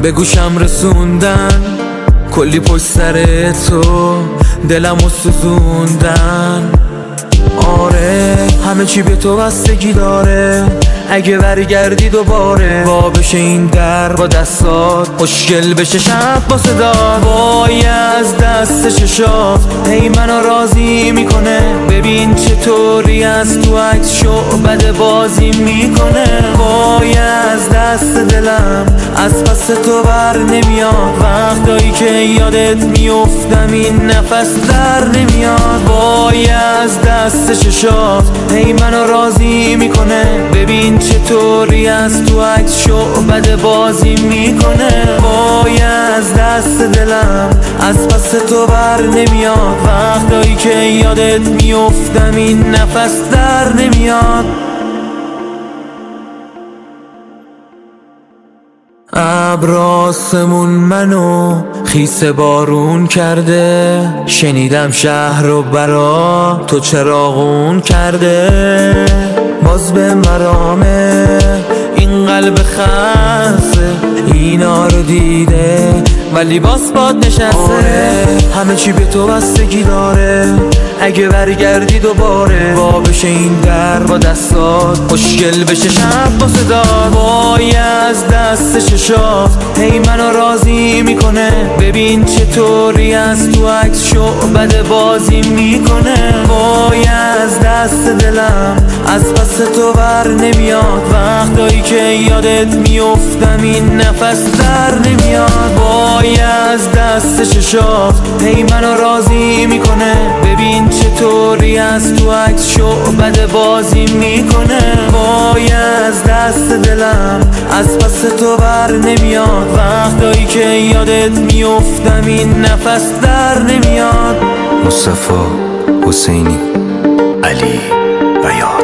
به گوشم رسوندن کلی پشت سر تو دلمو سوزوندن. آره همه چی به تو بستگی داره، اگه برگردی دوباره وا بشه این در با دستات، خوشگل بشه شب با صدات. وای از دست چشات هی منو راضی میکنه، ببین چطوری از تو عکس شعبده بازی میکنه. وای از دست دلم از پس تو بر نمیاد، وقتایی که یادت میافتم این نفس در نمیاد. وای از دست چشات هی منو راضی میکنه، ببین چطوری از تو عکس شعبده بازی میکنه. وای از دست دلم از پس تو بر نمیاد، وقتایی که یادت میافتم این نفس در نمیاد. ابر آسمون منو خیس بارون کرده، شنیدم شهر رو برا تو چراغون کرده. باز به مرامه این قلب خسته اینا رو دیده، ولی باز باد نشسته. همه چی به تو بستگی داره، اگه برگردی دوباره وا بشه این در با دستات، خوشگل بشه شب با صدات. وای از دست چشات هی منو راضی میکنه، ببین چطوری از تو عکس شعبده بازی میکنه. وای از دست دلم از پس تو بر نمیاد، وقتایی که یادت میافتم این نفس در نمیاد. وای از دست چشات هی منو راضی میکنه، ببین چطوری از تو عکس شعبده بازی میکنه. وای از دست دلم از پس تو بر نمیاد، وقتایی که یادت میافتم این نفس در نمیاد. مصطفی حسینی، علی بیاض.